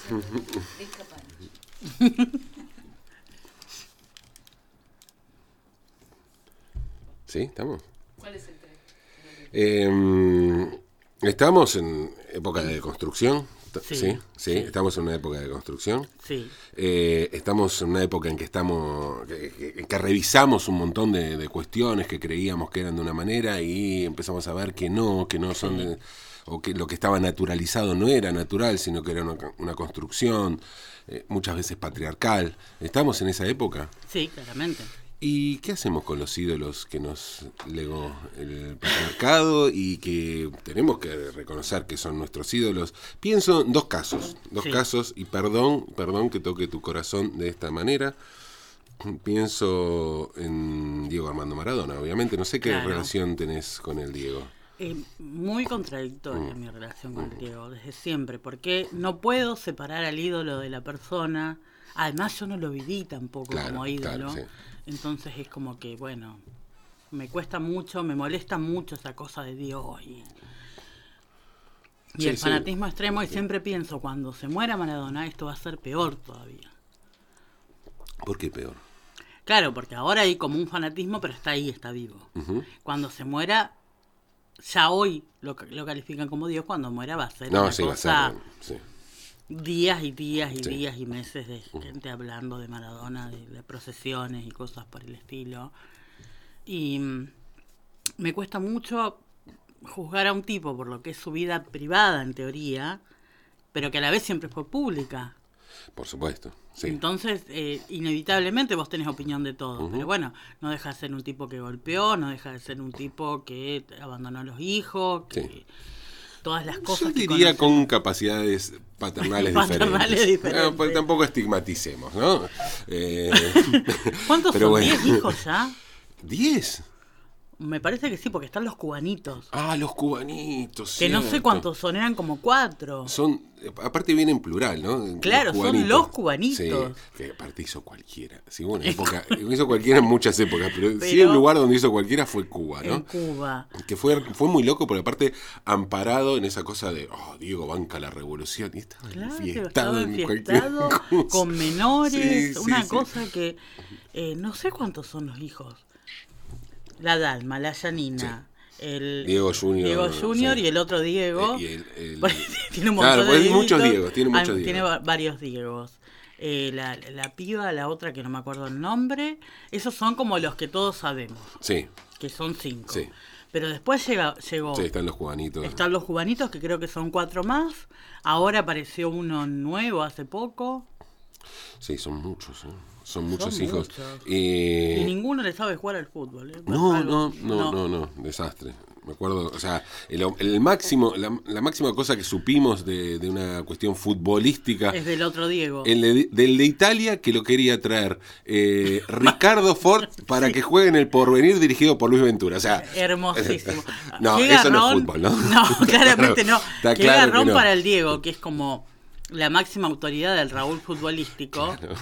¿Sí? ¿Estamos? ¿Cuál es el tema? Estamos en época de construcción. Sí. Estamos en una época de construcción. Sí. Estamos en una época en que que revisamos un montón de cuestiones que creíamos que eran de una manera y empezamos a ver que no son o que lo que estaba naturalizado no era natural, sino que era una construcción, muchas veces patriarcal. ¿Estamos en esa época? Sí, claramente. ¿Y qué hacemos con los ídolos que nos legó el patriarcado y que tenemos que reconocer que son nuestros ídolos? Pienso en dos casos, y perdón que toque tu corazón de esta manera. Pienso en Diego Armando Maradona, obviamente. No sé qué relación tenés con el Diego. Muy contradictoria mi relación con el Diego, desde siempre, porque no puedo separar al ídolo de la persona. Además, yo no lo viví tampoco como ídolo. Claro, sí. Entonces es como que, bueno, me cuesta mucho, me molesta mucho esa cosa de Dios y el fanatismo extremo. Y siempre pienso, cuando se muera Maradona, esto va a ser peor todavía. ¿Por qué peor? Claro, porque ahora hay como un fanatismo, pero está ahí, está vivo. Uh-huh. Cuando se muera, ya hoy lo califican como Dios, cuando muera va a ser una cosa... Va a ser, días y días y días y meses de gente hablando de Maradona, de procesiones y cosas por el estilo. Y me cuesta mucho juzgar a un tipo por lo que es su vida privada, en teoría, pero que a la vez siempre fue pública. Por supuesto, sí. Entonces, inevitablemente vos tenés opinión de todo. Uh-huh. Pero bueno, no deja de ser un tipo que golpeó, no deja de ser un tipo que abandonó a los hijos, que... Sí. Todas las cosas. Yo diría con capacidades paternales diferentes. No, pues tampoco estigmaticemos, ¿no? ¿Cuántos son? Bueno. ¿10 hijos ya? ¿10? Me parece que sí, porque están los cubanitos. Ah, los cubanitos. Que cierto. No sé cuántos son, eran como 4. Son, aparte viene en plural, ¿no? Claro, son los cubanitos. Sí, que aparte hizo cualquiera. Sí, bueno, hizo cualquiera en muchas épocas, pero sí el lugar donde hizo cualquiera fue Cuba, ¿no? En Cuba. Que fue muy loco, porque aparte amparado en esa cosa de, Diego banca la revolución. Y estaba enfiestado con menores, una cosa que no sé cuántos son los hijos. La Dalma, la Yanina, el Diego Junior y el otro Diego. Tiene un montón de muchos Diegos. Tiene varios Diegos. La piba, la otra que no me acuerdo el nombre. Esos son como los que todos sabemos. Sí. Que son 5. Sí. Pero después llegó. Sí, están los cubanitos. Están los cubanitos, que creo que son 4 más. Ahora apareció uno nuevo hace poco. Sí, son muchos, ¿eh? Son muchos hijos. Y ninguno le sabe jugar al fútbol. No, desastre. Me acuerdo, o sea, el máximo, la máxima cosa que supimos de una cuestión futbolística es del otro Diego. Del de Italia, que lo quería traer Ricardo Ford para que juegue en el Porvenir, dirigido por Luis Ventura. O sea, hermosísimo. No, eso no es fútbol, ¿no? No, claramente no. Qué claro garrón para el Diego, que es como la máxima autoridad del Raúl futbolístico. Claro.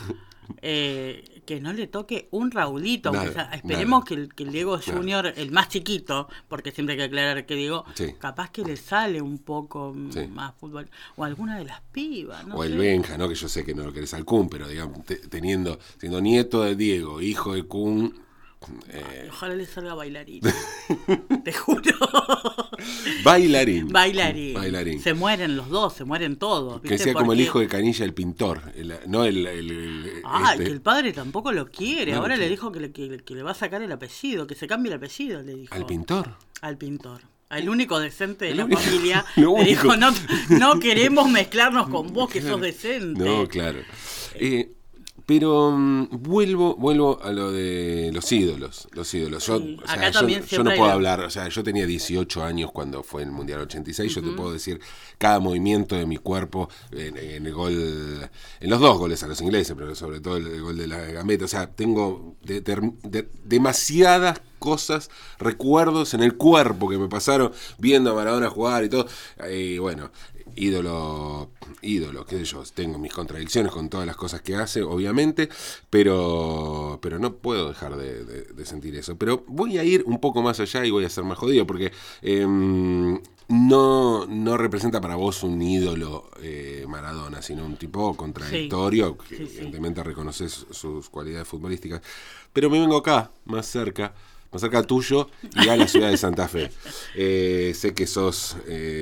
Que no le toque un Raulito. Esperemos que el Diego Junior, el más chiquito, porque siempre hay que aclarar que Diego, capaz que le sale un poco más fútbol, o alguna de las pibas, ¿no? O el Benja, ¿no? Que yo sé que no lo querés al Kun, pero digamos, siendo nieto de Diego, hijo de Kun, ojalá le salga bailarín. Te juro. Bailarín. Se mueren los dos, se mueren todos. Que sea como el hijo de Canilla, el pintor. Que el padre tampoco lo quiere. Ahora le dijo que le va a sacar el apellido, que se cambie el apellido, le dijo. ¿Al pintor? Al pintor. Al único decente de la familia. Le dijo, no queremos mezclarnos con vos, que sos decente. No, claro. Pero vuelvo a lo de los ídolos. Yo no puedo hablar, o sea, yo tenía 18 años cuando fue el Mundial 86, yo te puedo decir cada movimiento de mi cuerpo en el gol, en los 2 goles a los ingleses, pero sobre todo el gol de la Gambetta. O sea, tengo demasiadas cosas, recuerdos en el cuerpo que me pasaron viendo a Maradona jugar y todo. Bueno, ídolo ídolo, qué sé yo, tengo mis contradicciones con todas las cosas que hace, obviamente, pero no puedo dejar de sentir eso. Pero voy a ir un poco más allá y voy a ser más jodido, porque no representa para vos un ídolo Maradona, sino un tipo contradictorio, que evidentemente reconoces sus cualidades futbolísticas. Pero me vengo acá, más cerca tuyo y a la ciudad de Santa Fe. Sé que sos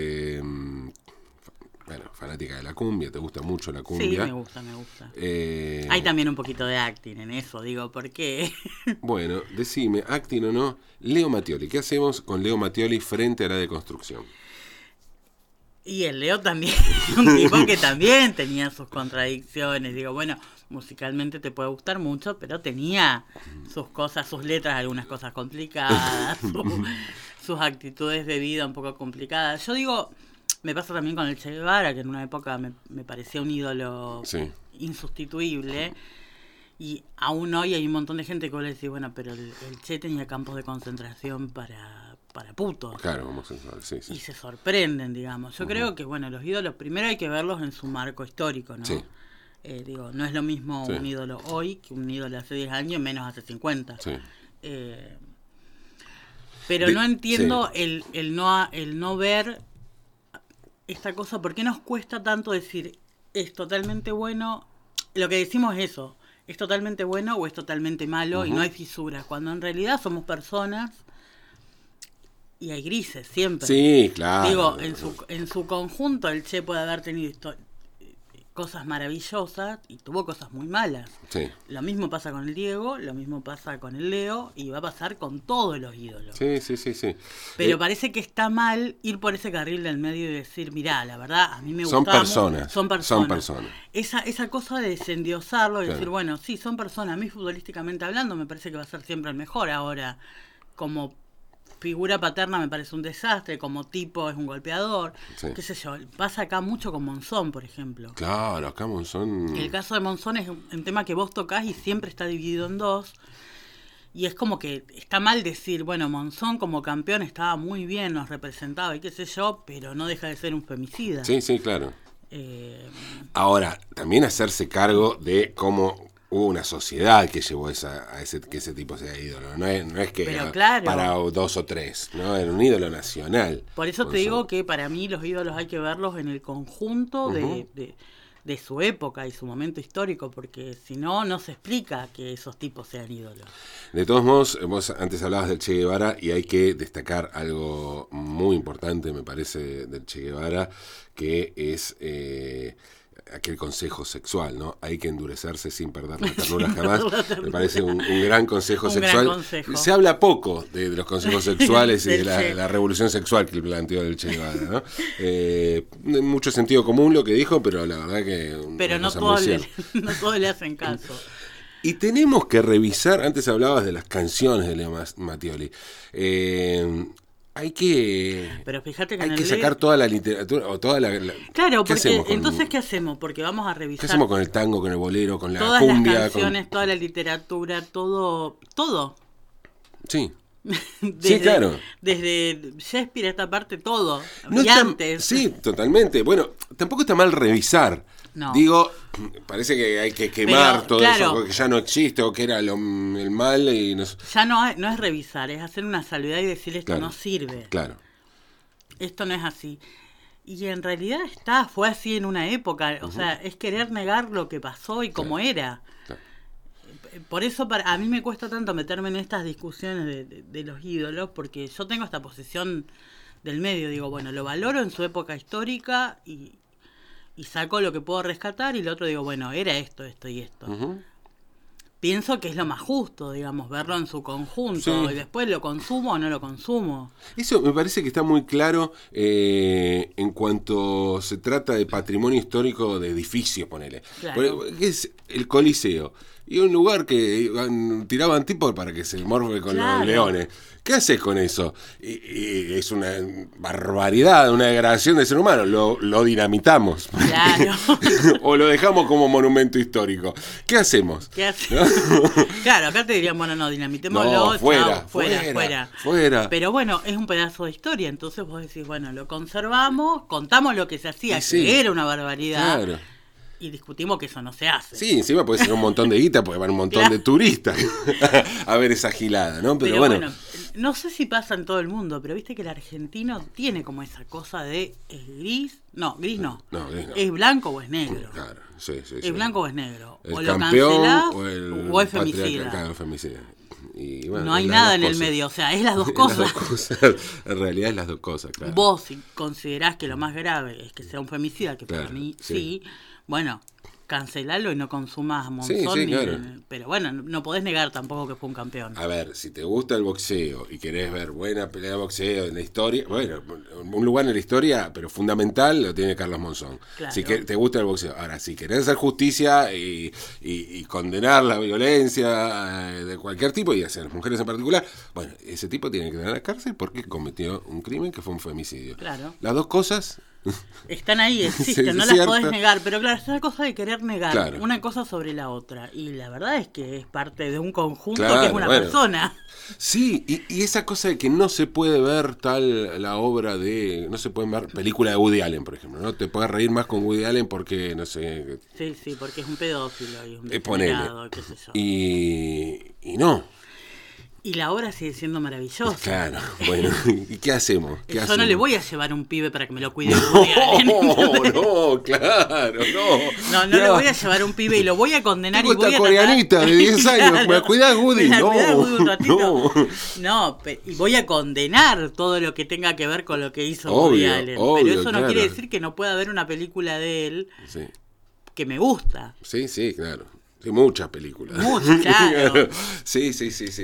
fanática de la cumbia, te gusta mucho la cumbia. Sí, me gusta. Hay también un poquito de acting en eso, digo, ¿por qué? Bueno, decime, acting o no, Leo Mattioli, ¿qué hacemos con Leo Mattioli frente a la deconstrucción? Y el Leo también, un tipo que también tenía sus contradicciones, digo, bueno, musicalmente te puede gustar mucho, pero tenía sus cosas, sus letras, algunas cosas complicadas, sus actitudes de vida un poco complicadas. Yo digo, me pasa también con el Che Guevara, que en una época me parecía un ídolo insustituible, y aún hoy hay un montón de gente que le dice, bueno, pero el Che tenía campos de concentración para putos. Claro, homosexual, sí. Y se sorprenden, digamos. Yo creo que, bueno, los ídolos primero hay que verlos en su marco histórico, ¿no? Sí. Digo, no es lo mismo un ídolo hoy que un ídolo hace 10 años, menos hace 50. Sí. Pero no entiendo el no ver esta cosa. ¿Por qué nos cuesta tanto decir es totalmente bueno? Lo que decimos es eso, es totalmente bueno o es totalmente malo, y no hay fisuras, cuando en realidad somos personas y hay grises siempre. Sí, claro. Digo, en su conjunto el Che puede haber tenido cosas maravillosas y tuvo cosas muy malas. Sí. Lo mismo pasa con el Diego, lo mismo pasa con el Leo y va a pasar con todos los ídolos. Sí. Pero parece que está mal ir por ese carril del medio y decir, mirá, la verdad, a mí me gusta. Son personas. Esa cosa de desendiosarlo y decir, bueno, sí, son personas. A mí futbolísticamente hablando me parece que va a ser siempre el mejor. Ahora, como figura paterna me parece un desastre, como tipo es un golpeador, qué sé yo. Pasa acá mucho con Monzón, por ejemplo. Claro, acá Monzón... El caso de Monzón es un tema que vos tocás y siempre está dividido en dos, y es como que está mal decir, bueno, Monzón como campeón estaba muy bien, nos representaba y qué sé yo, pero no deja de ser un femicida. Sí, claro. Ahora, también hacerse cargo de cómo... Hubo una sociedad que llevó que ese tipo sea ídolo. No es que era para 2 o 3, ¿no? Era un ídolo nacional. Por eso te digo que para mí los ídolos hay que verlos en el conjunto de su época y su momento histórico, porque si no, no se explica que esos tipos sean ídolos. De todos modos, vos antes hablabas del Che Guevara y hay que destacar algo muy importante, me parece, del Che Guevara, que es... aquel consejo sexual, ¿no? Hay que endurecerse sin perder la ternura jamás. Me parece un gran consejo sexual. Gran consejo. Se habla poco de los consejos sexuales y de la revolución sexual que planteó el Che Guevara, ¿no? Mucho sentido común lo que dijo, pero la verdad que... Pero no todos le hacen caso. Y tenemos que revisar, antes hablabas de las canciones de Leo Mattioli, hay que, pero fíjate que hay que sacar toda la literatura o toda la claro, porque entonces ¿qué hacemos? Porque vamos a revisar. ¿Qué hacemos con el tango, con el bolero, con la todas cumbia, las canciones, toda la literatura, todo? Sí. Sí, claro. Desde Shakespeare a esta parte todo. No y antes. Sí, totalmente. Bueno, tampoco está mal revisar. No. Digo, parece que hay que quemar todo eso, porque ya no existe, o que era el mal y ya no es revisar, es hacer una salvedad y decir esto no sirve. Claro. Esto no es así. Y en realidad fue así en una época, o sea, es querer negar lo que pasó y cómo era. Claro. Por eso a mí me cuesta tanto meterme en estas discusiones de los ídolos, porque yo tengo esta posición del medio, digo, bueno, lo valoro en su época histórica y saco lo que puedo rescatar, y lo otro digo, bueno, era esto y esto. Pienso que es lo más justo, digamos, verlo en su conjunto, y después lo consumo o no lo consumo. Eso me parece que está muy claro en cuanto se trata de patrimonio histórico de edificios, ponele. Claro. Es el Coliseo. Y un lugar que tiraban tipos para que se morfe con los leones. ¿Qué haces con eso? Y es una barbaridad, una degradación del ser humano. Lo dinamitamos. Claro. O lo dejamos como monumento histórico. ¿Qué hacemos? ¿Qué hacemos? Claro, acá te dirían, bueno, no, dinamitémoslo, no, fuera. Pero bueno, es un pedazo de historia, entonces vos decís, bueno, lo conservamos, contamos lo que se hacía, que era una barbaridad. Claro. Y discutimos que eso no se hace. Sí, encima puede ser un montón de guita, porque van un montón de turistas a ver esa gilada, ¿no? Pero bueno, no sé si pasa en todo el mundo, pero viste que el argentino tiene como esa cosa de ¿es gris? No, gris no. No, gris no. ¿Es blanco o es negro? Claro, sí. ¿Es blanco o es negro? El o campeón, lo cancelás o es femicida. Claro, femicida. Y bueno, no hay nada en el medio, o sea, es las dos cosas. En realidad es las dos cosas, claro. Vos, si considerás que lo más grave es que sea un femicida, que para mí sí, bueno, cancelalo y no consumas Monzón. Sí, claro. Pero bueno, no podés negar tampoco que fue un campeón. A ver, si te gusta el boxeo y querés ver buena pelea de boxeo en la historia, bueno, un lugar en la historia, pero fundamental, lo tiene Carlos Monzón. Claro. Si te gusta el boxeo. Ahora, si querés hacer justicia y condenar la violencia de cualquier tipo, y hacia las mujeres en particular, bueno, ese tipo tiene que ir a la cárcel porque cometió un crimen que fue un femicidio. Claro. Las dos cosas están ahí, existen, no las podés negar, pero claro, es una cosa de querer negar una cosa sobre la otra, y la verdad es que es parte de un conjunto que es una persona. Sí, y esa cosa de que no se puede ver la obra no se puede ver película de Woody Allen, por ejemplo, no te puedes reír más con Woody Allen porque, no sé... Sí, porque es un pedófilo y un degenerado, qué sé yo. Y no. Y la obra sigue siendo maravillosa. Claro, bueno, ¿y qué hacemos? Yo no le voy a llevar un pibe para que me lo cuide. No, claro, no. No le voy a llevar un pibe y lo voy a condenar. Tengo y voy esta a coreanita tratar... de 10 años, ¿me cuidás, Woody? No, y voy a condenar todo lo que tenga que ver con lo que hizo Woody Allen. Pero eso no quiere decir que no pueda haber una película de él que me gusta. Sí, claro. Sí, muchas películas. Muchas, claro. Sí.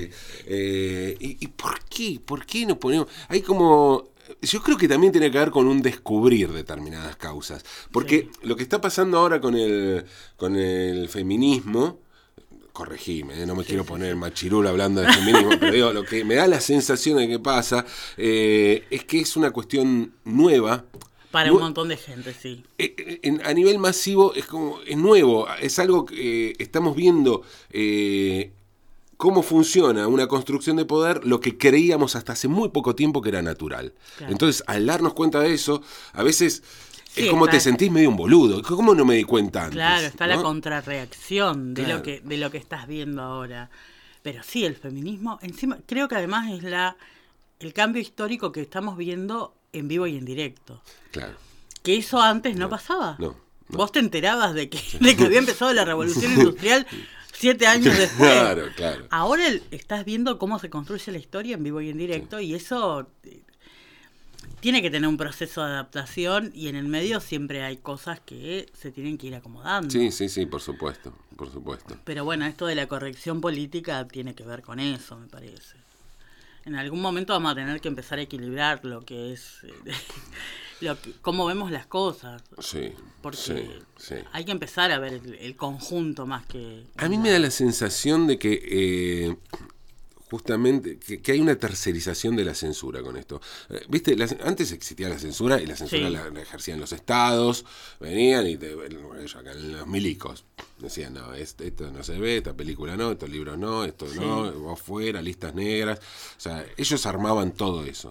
¿Y por qué? ¿Por qué nos ponemos? Hay como... Yo creo que también tiene que ver con un descubrir determinadas causas. Porque lo que está pasando ahora con el feminismo... Corregime, no me quiero poner machirulo hablando de feminismo, pero digo, lo que me da la sensación de que pasa es que es una cuestión nueva. Para un montón de gente, sí. A nivel masivo es nuevo, es algo que estamos viendo cómo funciona una construcción de poder, lo que creíamos hasta hace muy poco tiempo que era natural. Claro. Entonces, al darnos cuenta de eso, a veces es como te sentís medio un boludo. ¿Cómo no me di cuenta antes? Claro, está la contrarreacción de lo que estás viendo ahora. Pero sí, el feminismo, encima, creo que además es el cambio histórico que estamos viendo en vivo y en directo. Claro. Que eso antes no pasaba. No. Vos te enterabas de que había empezado la revolución industrial 7 años después. Claro. Ahora estás viendo cómo se construye la historia en vivo y en directo, y eso tiene que tener un proceso de adaptación, y en el medio siempre hay cosas que se tienen que ir acomodando. Sí, por supuesto. Pero bueno, esto de la corrección política tiene que ver con eso, me parece. En algún momento vamos a tener que empezar a equilibrar lo que es cómo vemos las cosas. Sí. Porque hay que empezar a ver el conjunto más que... A mí me da la sensación de que justamente que hay una tercerización de la censura con esto. ¿Viste? Antes existía la censura, y la censura la ejercían los estados, venían y acá en los milicos decían, no, esto no se ve, esta película no, estos libros no, esto no, vos fuera, listas negras. O sea, ellos armaban todo eso.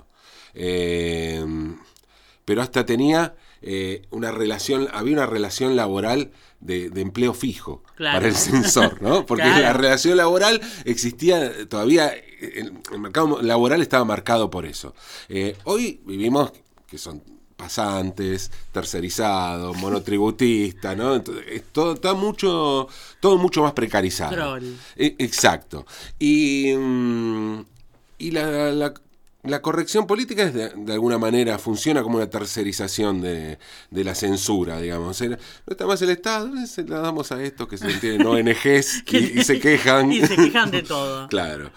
Pero hasta tenía había una relación laboral de empleo fijo para el censor, ¿no? Porque la relación laboral existía todavía, el mercado laboral estaba marcado por eso. Hoy vivimos que son pasantes, tercerizados, monotributistas, ¿no? Entonces, todo mucho más precarizado. Exacto. Y la corrección política es de alguna manera funciona como una tercerización de la censura, digamos. No está más el Estado, se la damos a estos que se tienen ONGs y se quejan. Y se quejan de todo. Claro.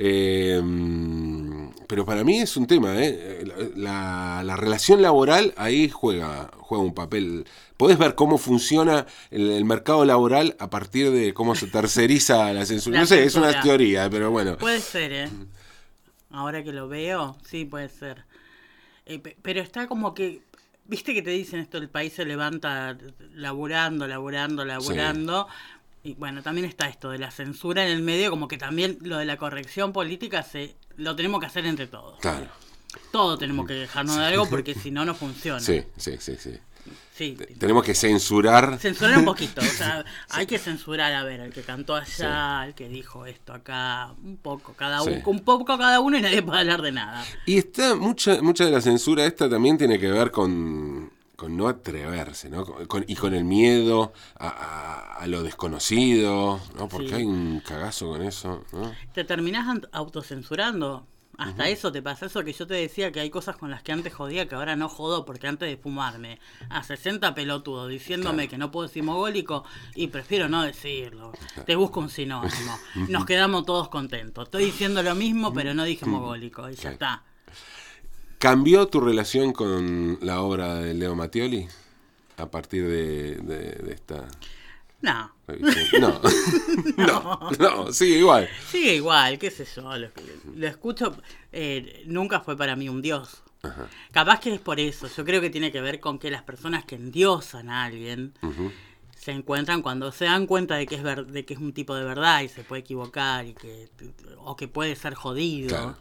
Pero para mí es un tema, la relación laboral ahí juega un papel. Podés ver cómo funciona el mercado laboral a partir de cómo se terceriza la censura. No sé, es una teoría, pero bueno. Puede ser, Ahora que lo veo, sí, puede ser. Pero está como que, viste que te dicen esto, el país se levanta laburando, Sí. Y bueno, también está esto de la censura en el medio, como que también lo de la corrección política lo tenemos que hacer entre todos. Claro. Todos tenemos que dejarnos de algo porque si no, no funciona. Sí. Sí, tenemos que censurar. Censurar un poquito, o sea, hay que censurar, a ver, el que cantó allá, el que dijo esto acá, un poco cada uno y nadie puede hablar de nada. Y está mucha de la censura esta también tiene que ver con no atreverse, ¿no? Y con el miedo a lo desconocido, ¿no? Porque hay un cagazo con eso, ¿no? Te terminás autocensurando. Hasta eso te pasa, eso que yo te decía, que hay cosas con las que antes jodía que ahora no jodo, porque antes de fumarme a 60 pelotudos diciéndome que no puedo decir mogólico, y prefiero no decirlo. Te busco un sinónimo. Nos quedamos todos contentos. Estoy diciendo lo mismo, pero no dije mogólico, y ya está. ¿Cambió tu relación con la obra de Leo Mattioli a partir de esta...? No. No, sigue igual. Sigue igual, qué sé yo, lo escucho, nunca fue para mí un dios. Ajá. Capaz que es por eso, yo creo que tiene que ver con que las personas que endiosan a alguien se encuentran cuando se dan cuenta de que es un tipo de verdad y se puede equivocar o que puede ser jodido. Claro.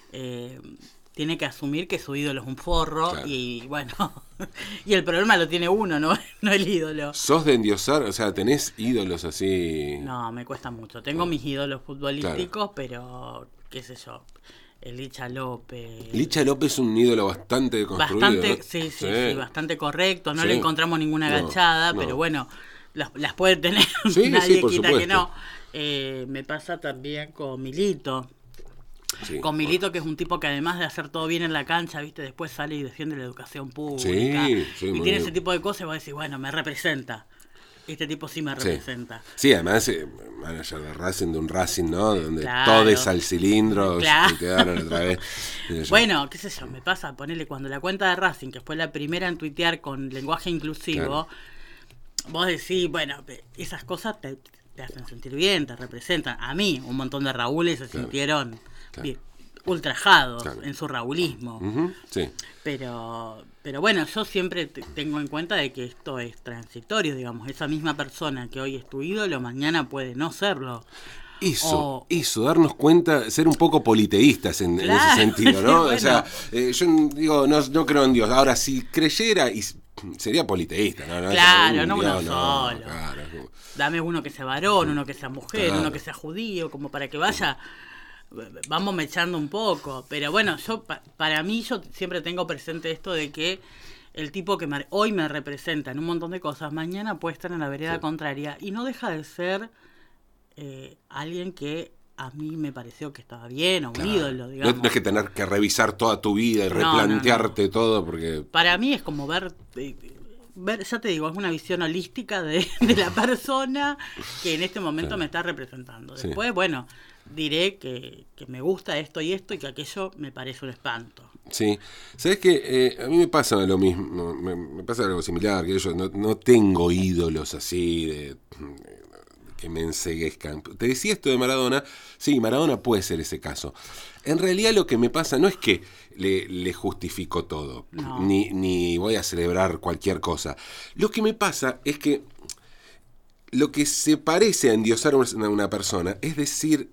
Tiene que asumir que su ídolo es un forro, claro. Y bueno, y el problema lo tiene uno, no el ídolo. ¿Sos de endiosar? O sea, ¿tenés ídolos así? No, me cuesta mucho. Tengo mis ídolos futbolísticos, claro. Pero qué sé yo, el Licha López. Licha López es un ídolo bastante construido. Bastante, sí, bastante correcto. No le encontramos ninguna agachada, pero bueno, las puede tener. Nadie quita supuesto. Que no. Me pasa también con Milito. Sí. Con Milito, que es un tipo que además de hacer todo bien en la cancha, viste, después sale y defiende la educación pública. Sí, y tiene ese tipo de cosas y vos decís, bueno, me representa. Este tipo sí me representa. Sí, además, manager de Racing, de un Racing, ¿no? Donde claro. Todo es al cilindro, claro. Y quedaron otra vez. Bueno, qué sé yo, me pasa, ponele, cuando la cuenta de Racing, que fue la primera en tuitear con lenguaje inclusivo, claro. Vos decís, bueno, esas cosas te hacen sentir bien, te representan. A mí, un montón de Raúles se sintieron... Claro. Ultrajados, claro. En su raulismo. Sí. Pero bueno, yo siempre tengo en cuenta de que esto es transitorio, digamos. Esa misma persona que hoy es tu ídolo, mañana puede no serlo. Eso, darnos cuenta, ser un poco politeístas en ese sentido, ¿no? Bueno. O sea, yo digo, no creo en Dios. Ahora, si creyera, sería politeísta, ¿no? Claro, no uno solo. Claro. Dame uno que sea varón, uno que sea mujer, claro. Uno que sea judío, como para que vaya... Vamos mechando un poco, pero bueno, para mí yo siempre tengo presente esto de que el tipo que hoy me representa en un montón de cosas, mañana puede estar en la vereda contraria y no deja de ser alguien que a mí me pareció que estaba bien o un ídolo, digamos. No es que tener que revisar toda tu vida y replantearte todo, porque... Para mí es como ver, ya te digo, es una visión holística de la persona que en este momento me está representando. Después, bueno... diré que me gusta esto y que aquello me parece un espanto. Sí, ¿sabes qué? A mí me pasa lo mismo, me pasa algo similar, que yo no tengo ídolos así que me enceguezcan. Te decía esto de Maradona, sí, Maradona puede ser ese caso. En realidad lo que me pasa no es que le justifico todo, no. ni voy a celebrar cualquier cosa. Lo que me pasa es que lo que se parece a endiosar a una persona es decir...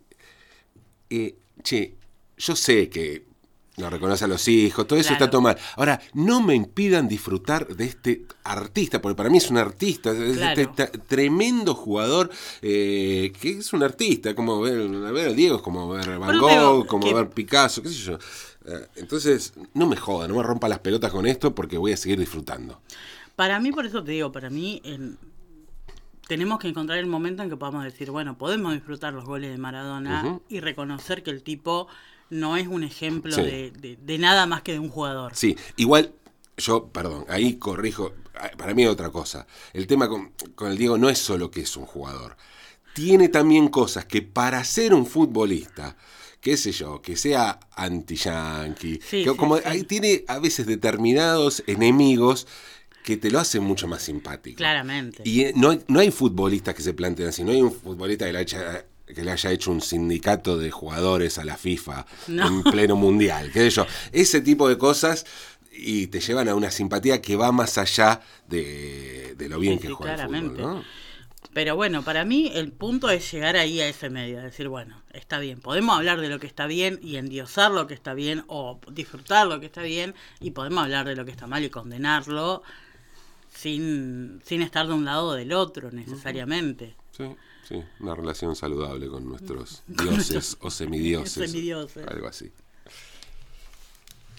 yo sé que no reconoce a los hijos, todo eso está todo mal. Ahora, no me impidan disfrutar de este artista, porque para mí es un artista, este tremendo jugador, que es un artista, como ver a Diego, es como ver Van Gogh, como ver Picasso, qué sé yo. Entonces, no me joda, no me rompa las pelotas con esto, porque voy a seguir disfrutando. Para mí, por eso te digo, tenemos que encontrar el momento en que podamos decir, bueno, podemos disfrutar los goles de Maradona y reconocer que el tipo no es un ejemplo de nada más que de un jugador. Sí, igual, ahí corrijo, para mí es otra cosa. El tema con el Diego no es solo que es un jugador. Tiene también cosas que para ser un futbolista, qué sé yo, que sea anti-yanqui, ahí tiene a veces determinados enemigos que te lo hace mucho más simpático. Claramente. Y no hay futbolistas que se planteen así, no hay un futbolista que le haya hecho un sindicato de jugadores a la FIFA en pleno mundial, qué sé yo. Ese tipo de cosas y te llevan a una simpatía que va más allá de lo bien que juega el fútbol, ¿no? Pero bueno, para mí el punto es llegar ahí a ese medio, decir, bueno, está bien, podemos hablar de lo que está bien y endiosar lo que está bien o disfrutar lo que está bien, y podemos hablar de lo que está mal y condenarlo sin estar de un lado o del otro necesariamente. Sí, una relación saludable con nuestros dioses o semidioses. Semidioses. Algo así.